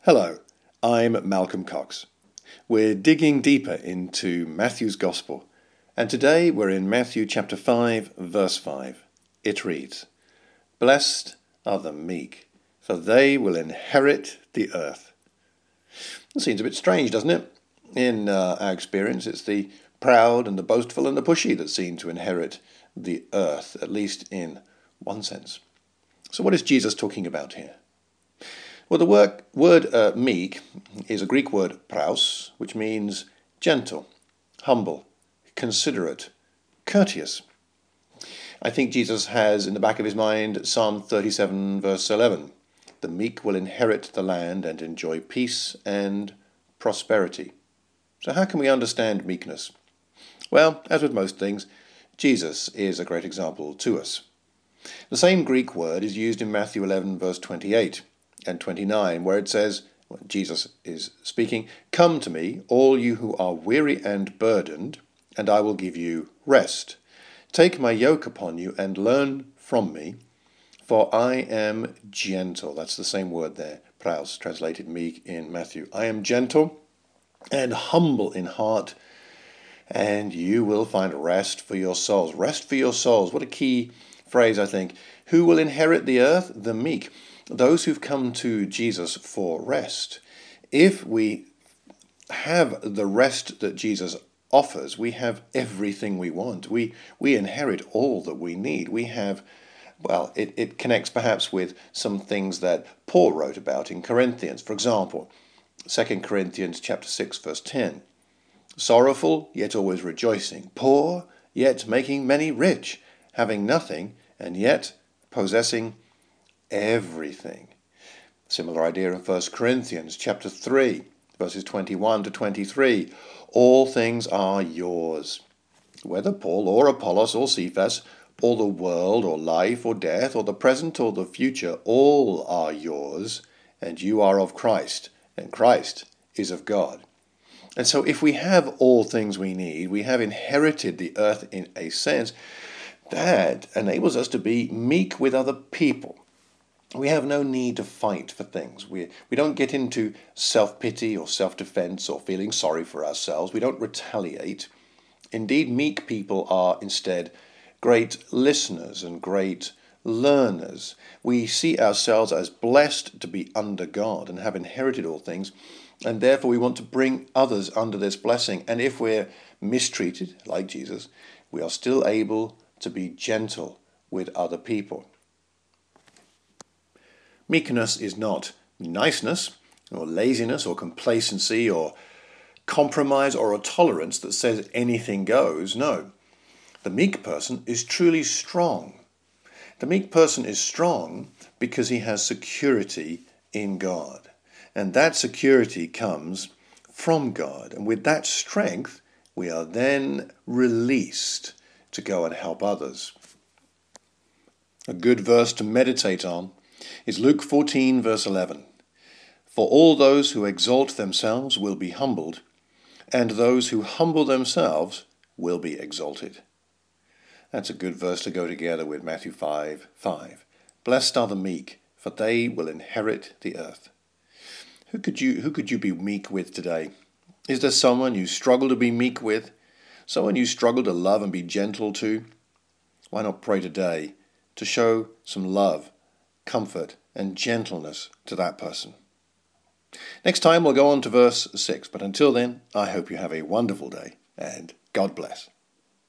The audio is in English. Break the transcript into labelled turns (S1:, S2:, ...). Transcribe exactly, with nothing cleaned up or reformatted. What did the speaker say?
S1: Hello, I'm Malcolm Cox. We're digging deeper into Matthew's Gospel, and today we're in Matthew chapter five, verse five. It reads, "Blessed are the meek, for they will inherit the earth." It seems a bit strange, doesn't it? In uh, our experience, it's the proud and the boastful and the pushy that seem to inherit the earth, at least in one sense. So what is Jesus talking about here? Well, the word, word uh, meek is a Greek word praus, which means gentle, humble, considerate, courteous. I think Jesus has in the back of his mind Psalm thirty-seven, verse eleven. The meek will inherit the land and enjoy peace and prosperity. So how can we understand meekness? Well, as with most things, Jesus is a great example to us. The same Greek word is used in Matthew eleven, verse twenty-eight. And twenty-nine, where it says, well, Jesus is speaking, "Come to me, all you who are weary and burdened, and I will give you rest. Take my yoke upon you and learn from me, for I am gentle." That's the same word there, praus, translated meek in Matthew. "I am gentle and humble in heart, and you will find rest for your souls." Rest for your souls. What a key phrase, I think. Who will inherit the earth? The meek. Those who've come to Jesus for rest. If we have the rest that Jesus offers, we have everything we want. We we inherit all that we need. We have, well, it, it connects perhaps with some things that Paul wrote about in Corinthians. For example, Second Corinthians chapter six, verse ten. "Sorrowful, yet always rejoicing. Poor, yet making many rich. Having nothing, and yet possessing everything." Similar idea in First Corinthians chapter three, verses twenty-one to twenty-three. "All things are yours, whether Paul or Apollos or Cephas, or the world or life or death or the present or the future, all are yours, and you are of Christ, and Christ is of God." And so if we have all things we need, we have inherited the earth in a sense, that enables us to be meek with other people. We have no need to fight for things. We, we don't get into self-pity or self-defense or feeling sorry for ourselves. We don't retaliate. Indeed, meek people are instead great listeners and great learners. We see ourselves as blessed to be under God and have inherited all things, and therefore we want to bring others under this blessing. And if we're mistreated, like Jesus, we are still able to be gentle with other people. Meekness is not niceness or laziness or complacency or compromise or a tolerance that says anything goes. No, the meek person is truly strong. The meek person is strong because he has security in God. And that security comes from God. And with that strength, we are then released to go and help others. A good verse to meditate on is Luke fourteen, verse eleven. "For all those who exalt themselves will be humbled, and those who humble themselves will be exalted." That's a good verse to go together with Matthew five, five. "Blessed are the meek, for they will inherit the earth." Who could you, who could you be meek with today? Is there someone you struggle to be meek with? Someone you struggle to love and be gentle to? Why not pray today to show some love, comfort, and gentleness to that person? Next time we'll go on to verse six, but until then, I hope you have a wonderful day, and God bless.